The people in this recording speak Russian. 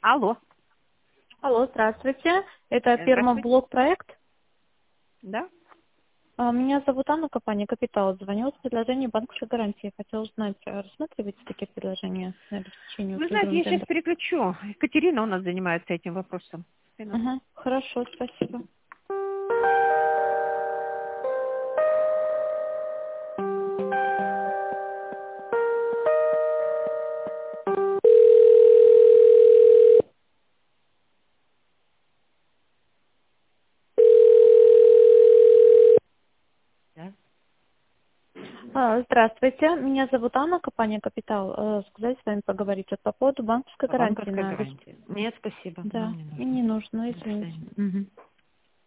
Алло. Алло, здравствуйте. Это Здравствуйте. Пермоблок проект. Да? Меня зовут Анна, компания Капитал. Звонила с предложением банковской гарантии. Хотела узнать, рассматриваете такие предложения на обеспечение Вы услуги знаете, я сейчас тендер? переключу. Екатерина у нас занимается этим вопросом. Минутку. Ага, хорошо, спасибо. Да? Здравствуйте, меня зовут Анна, компания Капитал. Сказать с вами поговорить по поводу банковской По гарантии банковской на гарантии. Нет, спасибо. Да, Нам не и нужно. не нужно, До извините. свидания. Мгм.